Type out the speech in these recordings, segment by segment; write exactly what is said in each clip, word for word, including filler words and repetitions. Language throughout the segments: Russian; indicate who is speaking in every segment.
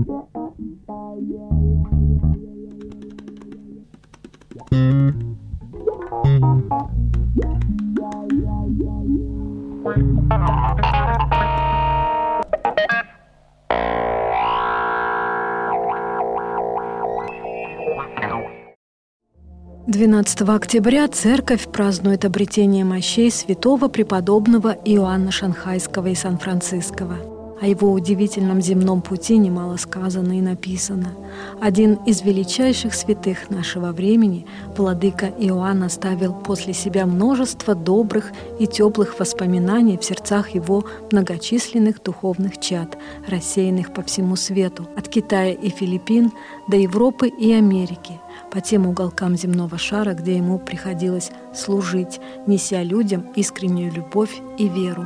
Speaker 1: двенадцатого октября церковь празднует обретение мощей святого преподобного Иоанна Шанхайского и Сан-Франциского. О его удивительном земном пути немало сказано и написано. Один из величайших святых нашего времени, владыка Иоанн, оставил после себя множество добрых и теплых воспоминаний в сердцах его многочисленных духовных чад, рассеянных по всему свету, от Китая и Филиппин до Европы и Америки, по тем уголкам земного шара, где ему приходилось служить, неся людям искреннюю любовь и веру.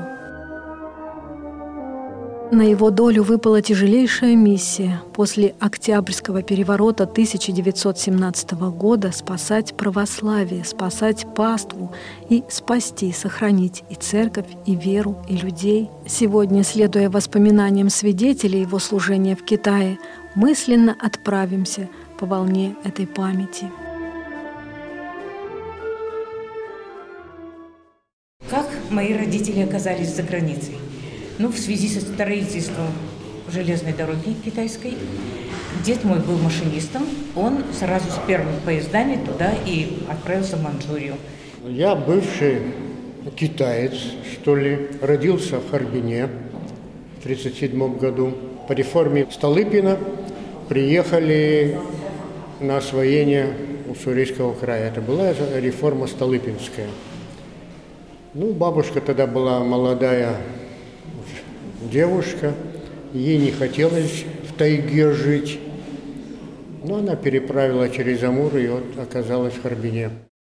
Speaker 1: На его долю выпала тяжелейшая миссия после Октябрьского переворота тысяча девятьсот семнадцатого года спасать православие, спасать паству и спасти, сохранить и церковь, и веру, и людей. Сегодня, следуя воспоминаниям свидетелей его служения в Китае, мысленно отправимся по волне этой памяти.
Speaker 2: Как мои родители оказались за границей? Ну, в связи со строительством железной дороги китайской. Дед мой был машинистом, он сразу с первыми поездами туда и отправился в Манчжурию.
Speaker 3: Я бывший китаец, что ли, родился в Харбине в тридцать седьмом году. По реформе Столыпина приехали на освоение Уссурийского края. Это была реформа Столыпинская. Ну, бабушка тогда была молодая девушка, ей не хотелось в тайге жить, но она переправила через Амур и вот оказалась в Харбине.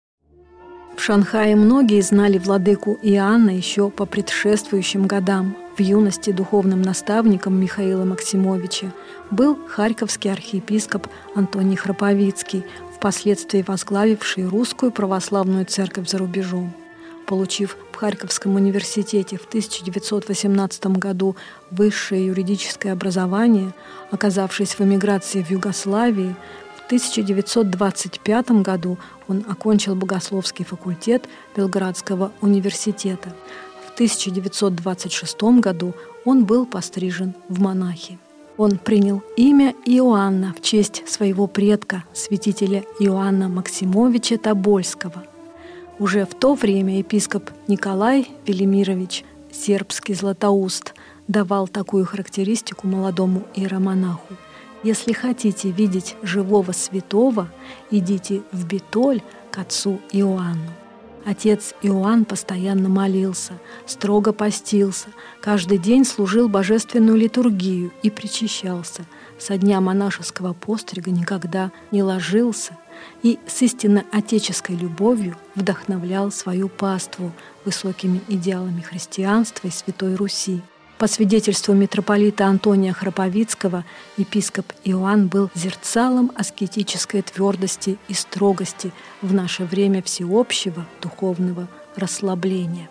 Speaker 1: В Шанхае многие знали владыку Иоанна еще по предшествующим годам. В юности духовным наставником Михаила Максимовича был харьковский архиепископ Антоний Храповицкий, впоследствии возглавивший русскую православную церковь за рубежом. Получив в Харьковском университете в тысяча девятьсот восемнадцатом году высшее юридическое образование, оказавшись в эмиграции в Югославии, в тысяча девятьсот двадцать пятом году он окончил богословский факультет Белградского университета. В тысяча девятьсот двадцать шестом году он был пострижен в монахи. Он принял имя Иоанна в честь своего предка, святителя Иоанна Максимовича Тобольского. Уже в то время епископ Николай Велимирович Сербский-Златоуст давал такую характеристику молодому иеромонаху: «Если хотите видеть живого святого, идите в Битоль к отцу Иоанну». Отец Иоанн постоянно молился, строго постился, каждый день служил божественную литургию и причащался. Со дня монашеского пострига никогда не ложился и с истинно отеческой любовью вдохновлял свою паству высокими идеалами христианства и Святой Руси. По свидетельству митрополита Антония Храповицкого, епископ Иоанн был зерцалом аскетической твердости и строгости в наше время всеобщего духовного расслабления.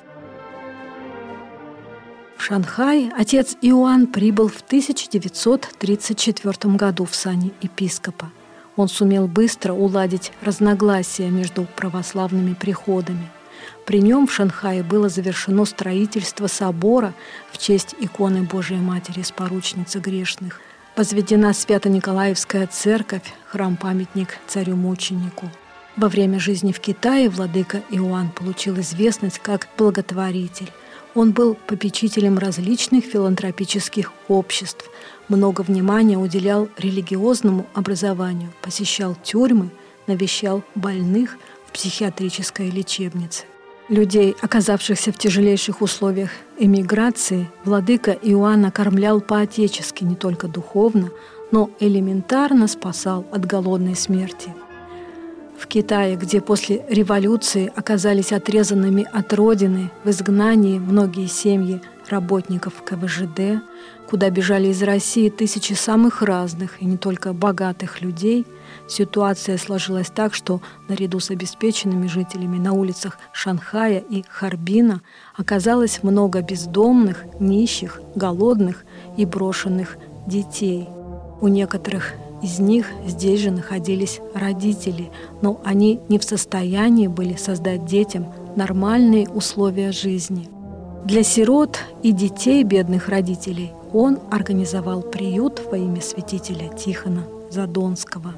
Speaker 1: В Шанхай отец Иоанн прибыл в тысяча девятьсот тридцать четвёртом году в сани епископа. Он сумел быстро уладить разногласия между православными приходами. При нем в Шанхае было завершено строительство собора в честь иконы Божией Матери Споручницы грешных. Возведена Свято-Николаевская церковь, храм-памятник царю-мученику. Во время жизни в Китае владыка Иоанн получил известность как благотворитель. Он был попечителем различных филантропических обществ, много внимания уделял религиозному образованию, посещал тюрьмы, навещал больных в психиатрической лечебнице. Людей, оказавшихся в тяжелейших условиях эмиграции, владыка Иоанн окормлял по-отечески не только духовно, но элементарно спасал от голодной смерти. В Китае, где после революции оказались отрезанными от родины, в изгнании многие семьи работников ка вэ жэ дэ, куда бежали из России тысячи самых разных и не только богатых людей, ситуация сложилась так, что наряду с обеспеченными жителями на улицах Шанхая и Харбина оказалось много бездомных, нищих, голодных и брошенных детей. У некоторых из них здесь же находились родители, но они не в состоянии были создать детям нормальные условия жизни. Для сирот и детей бедных родителей он организовал приют во имя святителя Тихона Задонского.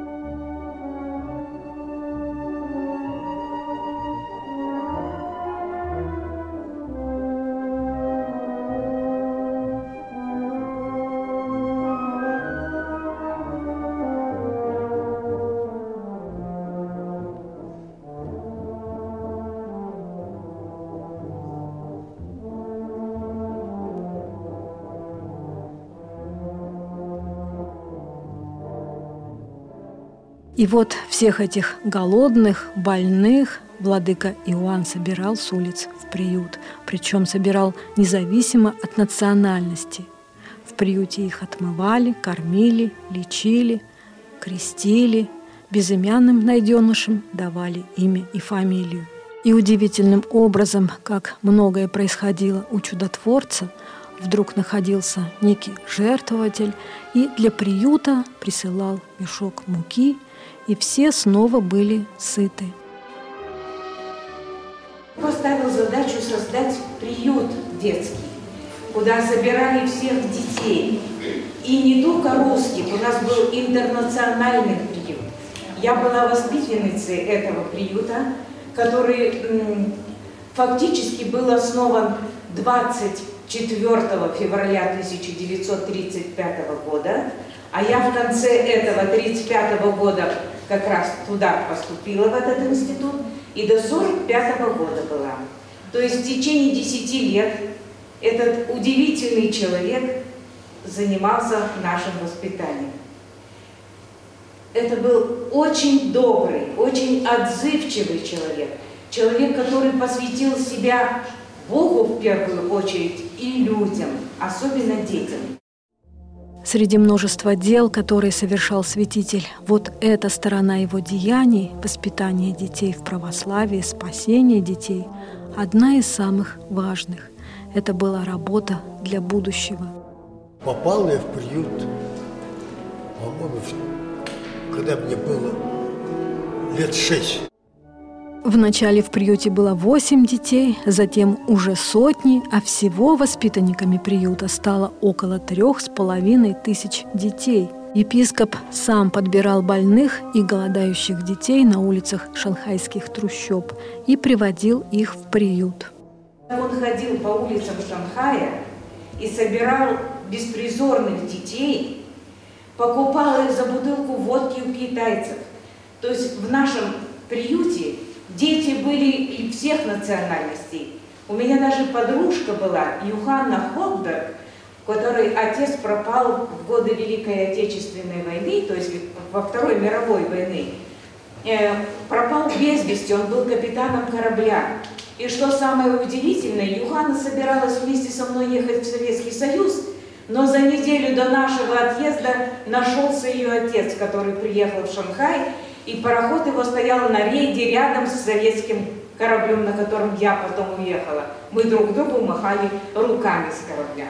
Speaker 1: И вот всех этих голодных, больных владыка Иоанн собирал с улиц в приют, причем собирал независимо от национальности. В приюте их отмывали, кормили, лечили, крестили, безымянным найденышам давали имя и фамилию. И удивительным образом, как многое происходило у чудотворца, вдруг находился некий жертвователь и для приюта присылал мешок муки, и все снова были сыты.
Speaker 2: Поставил задачу создать приют детский, куда собирали всех детей. И не только русских, у нас был интернациональный приют. Я была воспитанницей этого приюта, который м, фактически был основан двадцать четвёртого февраля тысяча девятьсот тридцать пятого года, а я в конце этого тридцать пятого года как раз туда поступила, в этот институт, и до сорок пятого года была. То есть в течение десяти лет этот удивительный человек занимался нашим воспитанием. Это был очень добрый, очень отзывчивый человек. Человек, который посвятил себя Богу в первую очередь и людям, особенно детям.
Speaker 1: Среди множества дел, которые совершал святитель, вот эта сторона его деяний, воспитание детей в православии, спасение детей, одна из самых важных. Это была работа для будущего.
Speaker 4: Попал я в приют, по-моему, когда мне было лет шесть.
Speaker 1: Вначале в приюте было восемь детей, затем уже сотни, а всего воспитанниками приюта стало около трех с половиной тысяч детей. Епископ сам подбирал больных и голодающих детей на улицах шанхайских трущоб и приводил их в приют.
Speaker 2: Он ходил по улицам Шанхая и собирал беспризорных детей, покупал их за бутылку водки у китайцев. То есть в нашем приюте дети были всех национальностей. У меня даже подружка была, Юханна Холберг, которой отец пропал в годы Великой Отечественной войны, то есть во Второй мировой войны. Э, пропал без вести, он был капитаном корабля. И что самое удивительное, Юханна собиралась вместе со мной ехать в Советский Союз, но за неделю до нашего отъезда нашелся ее отец, который приехал в Шанхай, и пароход его стоял на рейде рядом с советским кораблем, на котором я потом уехала. Мы друг другу махали руками с корабля.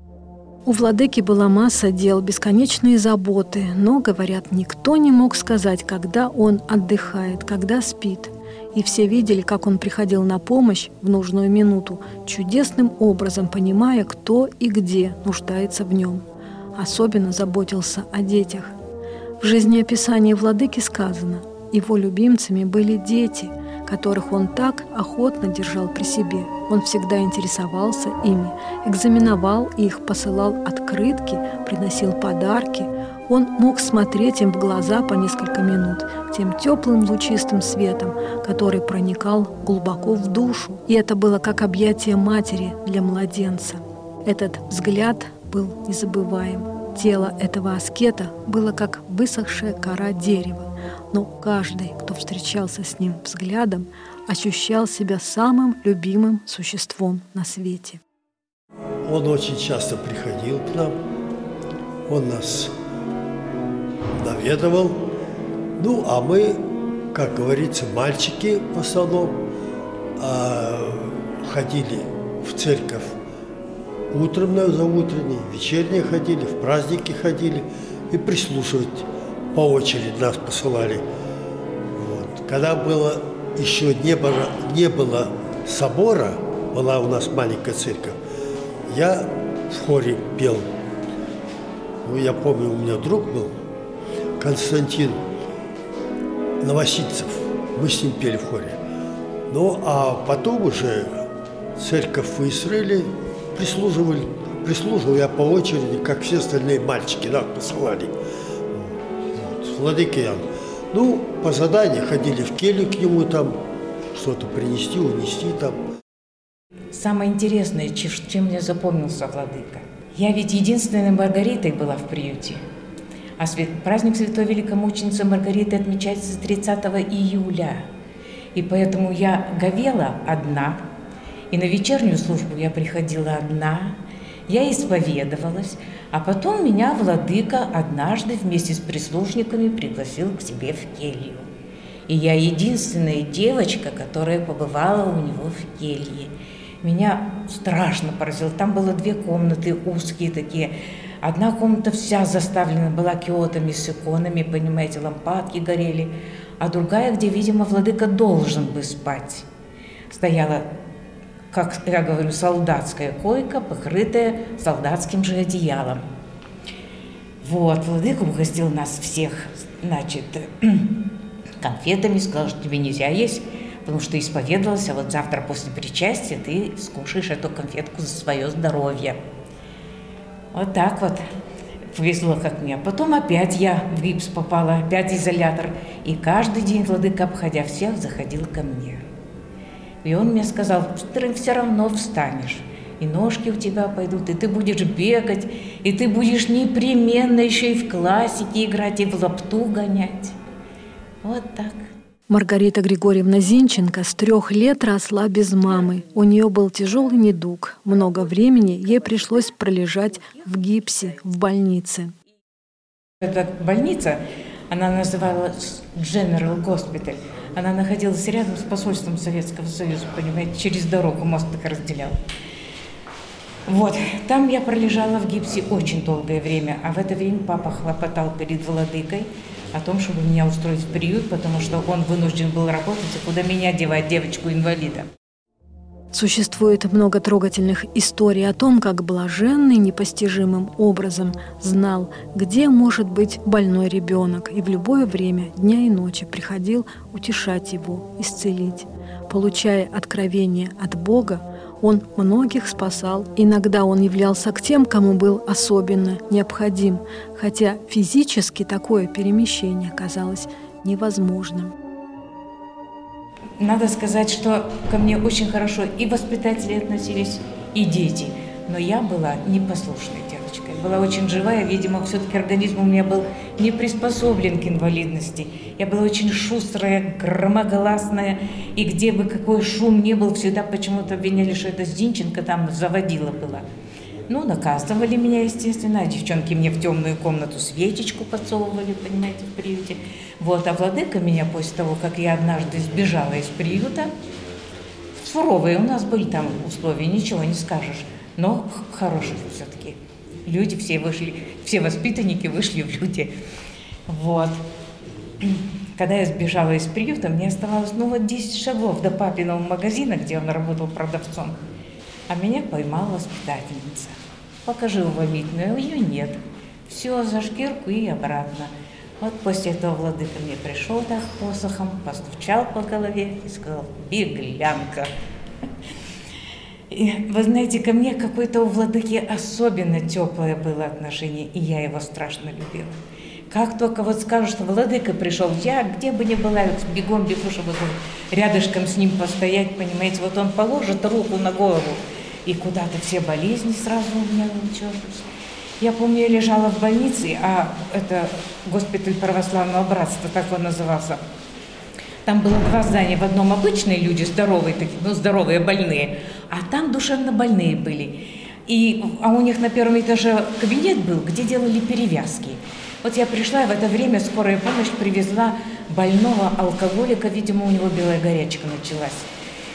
Speaker 1: У владыки была масса дел, бесконечные заботы, но, говорят, никто не мог сказать, когда он отдыхает, когда спит. И все видели, как он приходил на помощь в нужную минуту, чудесным образом понимая, кто и где нуждается в нем. Особенно заботился о детях. В жизнеописании владыки сказано, его любимцами были дети, которых он так охотно держал при себе. Он всегда интересовался ими, экзаменовал их, посылал открытки, приносил подарки. Он мог смотреть им в глаза по несколько минут, тем теплым лучистым светом, который проникал глубоко в душу. И это было как объятие матери для младенца. Этот взгляд был незабываем. Тело этого аскета было как высохшая кора дерева, но каждый, кто встречался с ним взглядом, ощущал себя самым любимым существом на свете.
Speaker 4: Он очень часто приходил к нам, он нас наведывал. Ну, а мы, как говорится, мальчики в основном, ходили в церковь утром на заутренней, вечерние ходили, в праздники ходили и прислушивать по очереди нас посылали. Вот. Когда было еще не было, не было собора, была у нас маленькая церковь, я в хоре пел. Ну, я помню, у меня друг был, Константин Новосильцев. Мы с ним пели в хоре. Ну, а потом уже церковь выстроили, прислуживали, прислуживал я по очереди, как все остальные мальчики, нас посылали. Вот, владыка Иоанн. Ну, по заданию ходили в келью к нему там, что-то принести, унести там.
Speaker 2: Самое интересное, чем мне запомнился владыка. Я ведь единственной Маргаритой была в приюте. А праздник Святой Великомученицы Маргариты отмечается тридцатого июля. И поэтому я говела одна, и на вечернюю службу я приходила одна, я исповедовалась, а потом меня владыка однажды вместе с прислужниками пригласил к себе в келью. И я единственная девочка, которая побывала у него в келье. Меня страшно поразило. Там было две комнаты узкие такие. Одна комната вся заставлена была киотами с иконами, понимаете, лампадки горели. А другая, где, видимо, владыка должен бы спать. Стояла, как я говорю, солдатская койка, покрытая солдатским же одеялом. Вот, владыка угостил нас всех, значит, конфетами, сказал, что тебе нельзя есть, потому что исповедовался, вот завтра после причастия ты скушаешь эту конфетку за свое здоровье. Вот так вот повезло, как мне. Потом опять я в гипс попала, опять изолятор. И каждый день владыка, обходя всех, заходил ко мне. И он мне сказал, ты все равно встанешь, и ножки у тебя пойдут, и ты будешь бегать, и ты будешь непременно еще и в классике играть, и в лапту гонять. Вот так.
Speaker 1: Маргарита Григорьевна Зинченко с трех лет росла без мамы. У нее был тяжелый недуг. Много времени ей пришлось пролежать в гипсе в больнице.
Speaker 2: Эта больница, она называлась General Hospital. Она находилась рядом с посольством Советского Союза, понимаете, через дорогу мост так разделял. Вот, там я пролежала в гипсе очень долгое время, а в это время папа хлопотал перед владыкой о том, чтобы меня устроить в приют, потому что он вынужден был работать, и куда меня девать, девочку-инвалида.
Speaker 1: Существует много трогательных историй о том, как блаженный непостижимым образом знал, где может быть больной ребенок, и в любое время дня и ночи приходил утешать его, исцелить. Получая откровение от Бога, он многих спасал. Иногда он являлся к тем, кому был особенно необходим, хотя физически такое перемещение казалось невозможным.
Speaker 2: Надо сказать, что ко мне очень хорошо и воспитатели относились, и дети. Но я была непослушной девочкой, была очень живая. Видимо, все-таки организм у меня был не приспособлен к инвалидности. Я была очень шустрая, громогласная, и где бы какой шум ни был, всегда почему-то обвиняли, что это Зинченко там заводила была. Ну, наказывали меня, естественно, а девчонки мне в темную комнату свечечку подсовывали, понимаете, в приюте. Вот, а владыка меня после того, как я однажды сбежала из приюта, суровые у нас были там условия, ничего не скажешь, но хорошие все-таки. Люди все вышли, все воспитанники вышли в люди. Вот. Когда я сбежала из приюта, мне оставалось, ну, вот десять шагов до папиного магазина, где он работал продавцом. А меня поймала воспитательница. Покажи увольнительную, а ее нет. Все, за шкирку и обратно. Вот после этого владыка мне пришел так посохом, постучал по голове и сказал: беглянка. И, вы знаете, ко мне какое-то у владыки особенно теплое было отношение, и я его страшно любила. Как только вот скажут, что владыка пришел, я где бы ни была, бегом бегу, чтобы рядышком с ним постоять, понимаете, вот он положит руку на голову, и куда-то все болезни сразу у меня уничтожатся. Я помню, я лежала в больнице, а это госпиталь православного братства, так он назывался. Там было два здания, в одном обычные люди, здоровые такие, ну здоровые, больные, а там душевно больные были. И, а у них на первом этаже кабинет был, где делали перевязки. Вот я пришла, и в это время скорая помощь привезла больного алкоголика, видимо, у него белая горячка началась.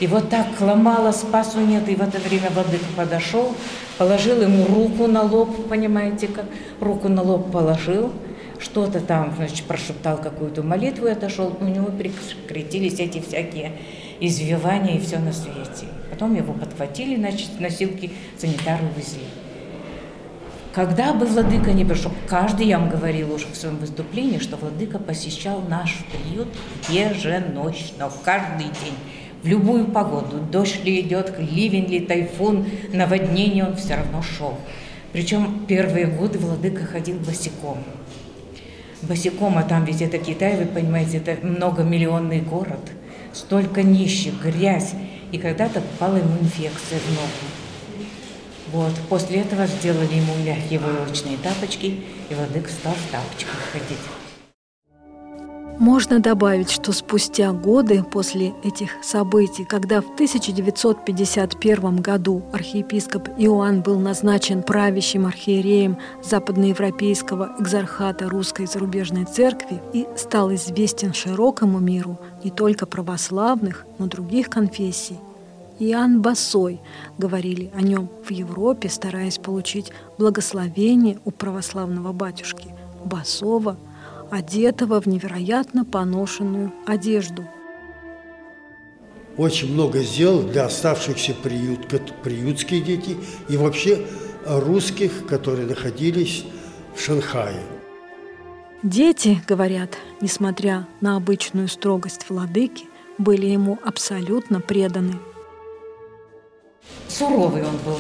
Speaker 2: И вот так ломала, спасу нет. И в это время владыка подошел, положил ему руку на лоб, понимаете, как руку на лоб положил, что-то там, значит, прошептал какую-то молитву и отошел. У него прекратились эти всякие извивания и все на свете. Потом его подхватили, значит, носилки санитары увезли. Когда бы владыка не пришел, каждый, я вам говорила уже в своем выступлении, что владыка посещал наш приют еженочно, каждый день, в любую погоду, дождь ли идет, ливень ли, тайфун, наводнение, он все равно шел. Причем первые годы владыка ходил босиком. Босиком, а там ведь это Китай, вы понимаете, это многомиллионный город, столько нищих, грязь, и когда-то попала ему инфекция в ногу. Вот. После этого сделали ему мягкие войлочные тапочки, и владыка стал в тапочках ходить.
Speaker 1: Можно добавить, что спустя годы после этих событий, когда в тысяча девятьсот пятьдесят первом году архиепископ Иоанн был назначен правящим архиереем западноевропейского экзархата Русской зарубежной церкви и стал известен широкому миру не только православных, но и других конфессий, Иоанн Босой, говорили о нем в Европе, стараясь получить благословение у православного батюшки, босого, одетого в невероятно поношенную одежду.
Speaker 4: Очень много сделал для оставшихся приют, приютских детей и вообще русских, которые находились в Шанхае.
Speaker 1: Дети, говорят, несмотря на обычную строгость владыки, были ему абсолютно преданы.
Speaker 2: Суровый он был,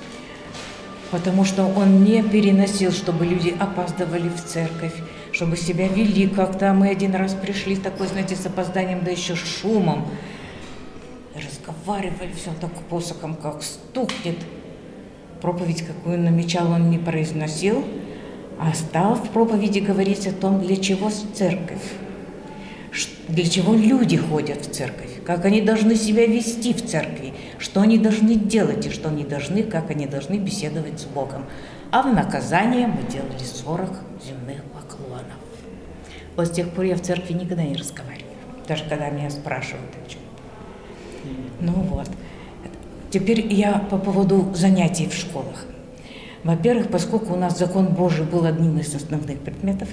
Speaker 2: потому что он не переносил, чтобы люди опаздывали в церковь, чтобы себя вели как-то. Мы один раз пришли такой, знаете, с опозданием, да еще с шумом. Разговаривали, все так посохом, как стукнет. Проповедь, какую намечал, он не произносил, а стал в проповеди говорить о том, для чего церковь, для чего люди ходят в церковь, как они должны себя вести в церкви, что они должны делать и что они должны, как они должны беседовать с Богом. А в наказание мы делали сорок земных поклонов. Вот с тех пор я в церкви никогда не разговариваю, даже когда меня спрашивают о чем. Ну вот. Теперь я по поводу занятий в школах. Во-первых, поскольку у нас закон Божий был одним из основных предметов,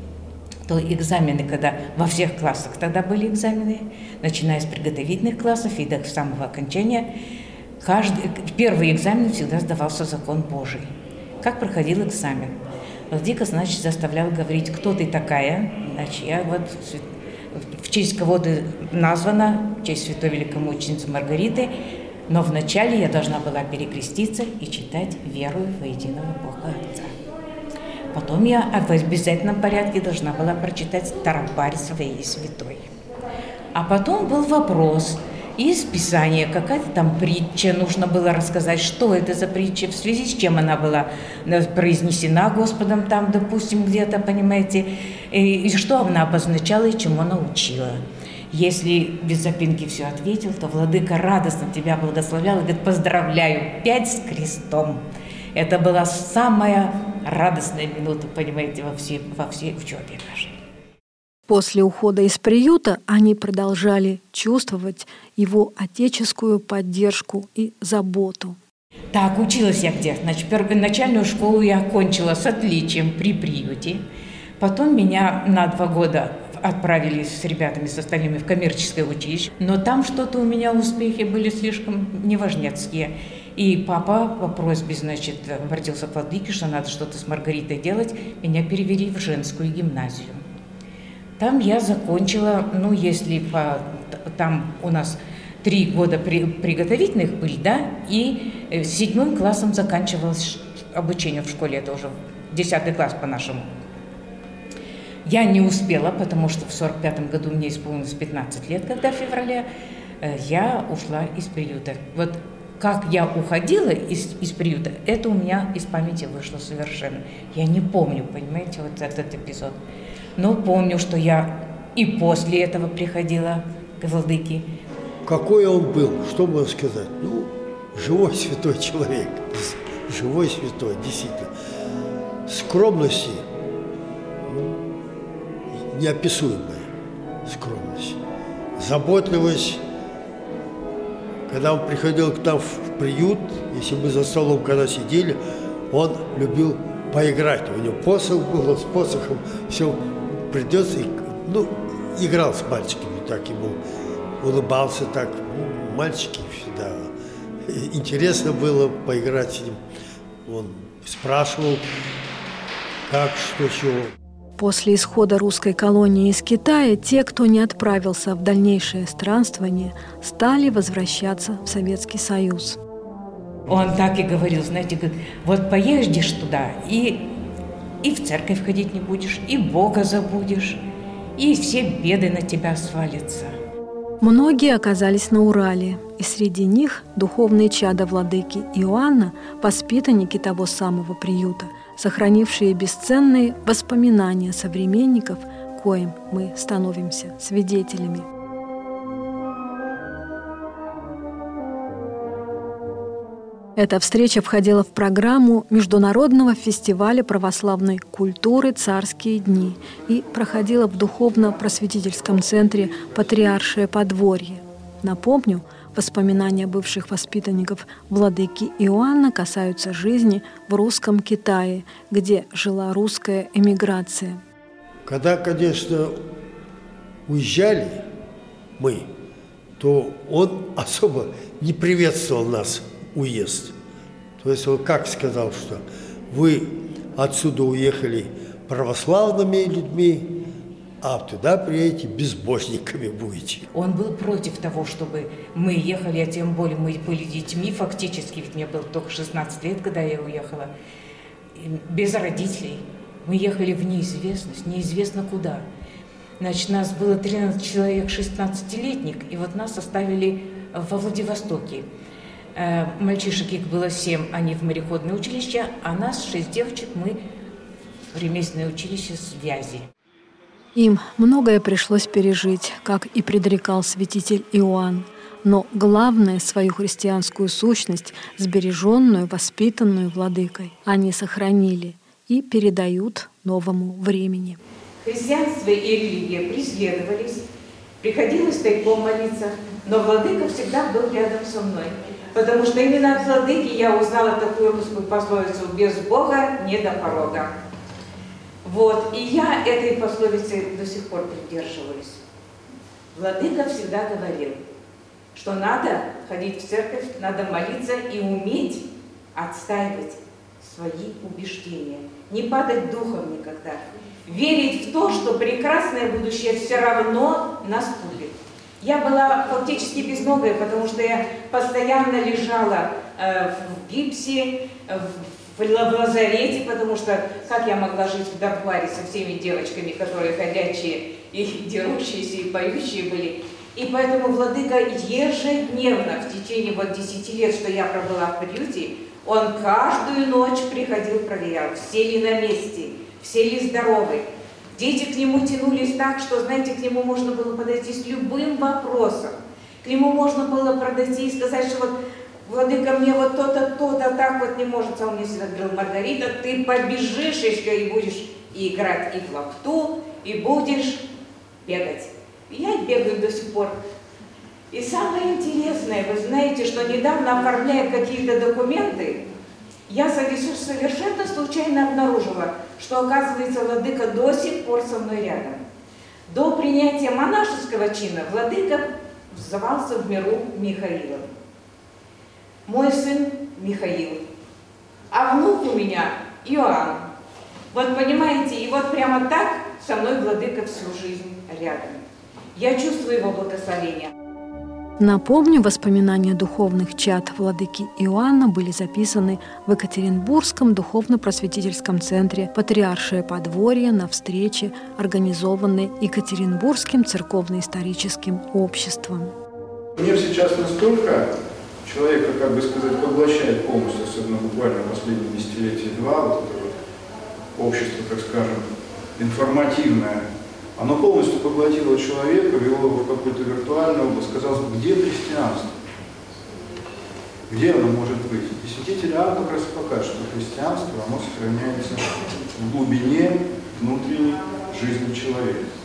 Speaker 2: то экзамены, когда во всех классах тогда были экзамены, начиная с приготовительных классов и до самого окончания, каждый, первый экзамен всегда сдавался закон Божий. Как проходил экзамен? Владыка, значит, заставлял говорить, кто ты такая, значит, я вот в честь кого ты названа, в честь святой великомученицы Маргариты, но вначале я должна была перекреститься и читать «Верую во единого Бога Отца». Потом я в обязательном порядке должна была прочитать «Тарабарь своей святой». А потом был вопрос из Писания, какая-то там притча, нужно было рассказать, что это за притча, в связи с чем она была произнесена Господом там, допустим, где-то, понимаете, и, и что она обозначала и чему она учила. Если без запинки все ответил, то владыка радостно тебя благословлял и говорит: поздравляю, пять с крестом. Это была самая радостная минута, понимаете, во всей, во всей учебе нашей.
Speaker 1: После ухода из приюта они продолжали чувствовать его отеческую поддержку и заботу.
Speaker 2: Так, училась я где? Значит, первоначальную школу я окончила с отличием при приюте. Потом меня на два года отправили с ребятами, с остальными в коммерческое училище. Но там что-то у меня успехи были слишком неважнецкие. И папа по просьбе, значит, обратился к владыке, что надо что-то с Маргаритой делать. Меня перевели в женскую гимназию. Там я закончила, ну, если по, там у нас три года при, приготовительных были, да, и седьмым классом заканчивалось обучение в школе, это уже десятый класс по-нашему. Я не успела, потому что в сорок пятом году мне исполнилось пятнадцать лет, когда в феврале я ушла из приюта. Вот как я уходила из, из приюта, это у меня из памяти вышло совершенно. Я не помню, понимаете, вот этот эпизод. Но помню, что я и после этого приходила к владыке.
Speaker 4: Какой он был, что можно сказать? Ну, живой святой человек, живой святой, действительно. Скромности, ну, неописуемая скромность, заботливость Когда он приходил к нам в приют, если мы за столом когда сидели, он любил поиграть. У него посох был, с посохом все придется, ну, играл с мальчиками, так ему улыбался так. Ну, мальчики всегда. Интересно было поиграть с ним. Он спрашивал, как, что, чего.
Speaker 1: После исхода русской колонии из Китая те, кто не отправился в дальнейшее странствование, стали возвращаться в Советский Союз.
Speaker 2: Он так и говорил, знаете, говорит, вот поедешь туда, и, и в церковь ходить не будешь, и Бога забудешь, и все беды на тебя свалятся.
Speaker 1: Многие оказались на Урале, и среди них духовные чада владыки Иоанна, воспитанники того самого приюта, сохранившие бесценные воспоминания современников, коим мы становимся свидетелями. Эта встреча входила в программу Международного фестиваля православной культуры «Царские дни» и проходила в духовно-просветительском центре «Патриаршее подворье». Напомню, воспоминания бывших воспитанников владыки Иоанна касаются жизни в русском Китае, где жила русская эмиграция.
Speaker 4: Когда, конечно, уезжали мы, то он особо не приветствовал нас, уезд. То есть он как сказал, что вы отсюда уехали православными людьми, а туда приедете, безбожниками будете.
Speaker 2: Он был против того, чтобы мы ехали, а тем более мы были детьми фактически, ведь мне было только шестнадцать лет, когда я уехала, без родителей. Мы ехали в неизвестность, неизвестно куда. Значит, нас было тринадцать человек, шестнадцатилетних, и вот нас оставили во Владивостоке. Мальчишек их было семь, они в мореходное училище, а нас, шесть девочек, мы в ремесленное училище связи.
Speaker 1: Им многое пришлось пережить, как и предрекал святитель Иоанн. Но главное, свою христианскую сущность, сбереженную, воспитанную владыкой, они сохранили и передают новому времени.
Speaker 2: Христианство и религия преследовались, приходилось тайком молиться, но владыка всегда был рядом со мной. Потому что именно от владыки я узнала такую русскую пословицу «без Бога не до порога». Вот, и я этой пословицы до сих пор придерживаюсь. Владыка всегда говорил, что надо ходить в церковь, надо молиться и уметь отстаивать свои убеждения, не падать духом никогда, верить в то, что прекрасное будущее все равно наступит. Я была фактически безногая, потому что я постоянно лежала э, в гипсе, в, в лазарете, потому что как я могла жить в дартуаре со всеми девочками, которые ходячие и дерущиеся, и поющие были. И поэтому владыка ежедневно, в течение вот десяти лет, что я пробыла в приюте, он каждую ночь приходил, проверял, все ли на месте, все ли здоровы. Дети к нему тянулись так, что, знаете, к нему можно было подойти с любым вопросом. К нему можно было подойти и сказать, что вот, владыка, мне вот то-то, то-то, так вот не может. А он мне всегда говорил: Маргарита, ты побежишь еще и будешь и играть и в лапту, и будешь бегать. И я бегаю до сих пор. И самое интересное, вы знаете, что недавно, оформляя какие-то документы, я совершенно случайно обнаружила, что, оказывается, владыка до сих пор со мной рядом. До принятия монашеского чина владыка звался в миру Михаилом. Мой сын Михаил, а внук у меня Иоанн. Вот понимаете, и вот прямо так со мной владыка всю жизнь рядом. Я чувствую его благословение.
Speaker 1: Напомню, воспоминания духовных чад владыки Иоанна были записаны в Екатеринбургском духовно-просветительском центре «Патриаршее подворье» на встрече, организованной Екатеринбургским церковно-историческим обществом.
Speaker 5: Мир сейчас настолько человека, как бы сказать, поглощает полностью, особенно буквально последние десятилетия два, вот это вот общество, так скажем, информативное, оно полностью поглотило человека, ввело его в какой-то виртуальный образ. Казалось бы, где христианство? Где оно может быть? И святитель Иоанн как раз покажет, что христианство, оно сохраняется в глубине внутренней жизни человека.